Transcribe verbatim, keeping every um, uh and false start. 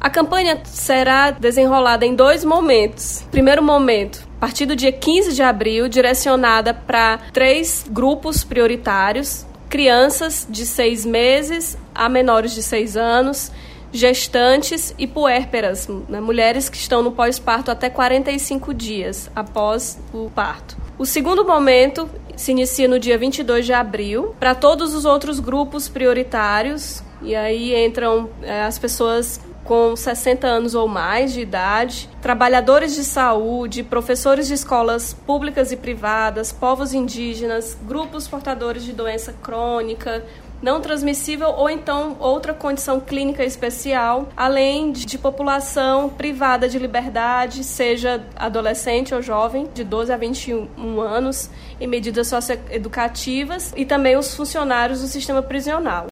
A campanha será desenrolada em dois momentos. Primeiro momento, a partir do dia quinze de abril, direcionada para três grupos prioritários: crianças de seis meses a menores de seis anos, gestantes e puérperas, né, mulheres que estão no pós-parto até quarenta e cinco dias após o parto. O segundo momento se inicia no dia vinte e dois de abril, para todos os outros grupos prioritários, e aí entram é, as pessoas com sessenta anos ou mais de idade, trabalhadores de saúde, professores de escolas públicas e privadas, povos indígenas, grupos portadores de doença crônica, não transmissível ou então outra condição clínica especial, além de, de população privada de liberdade, seja adolescente ou jovem, de doze a vinte e um anos, em medidas socioeducativas, e também os funcionários do sistema prisional.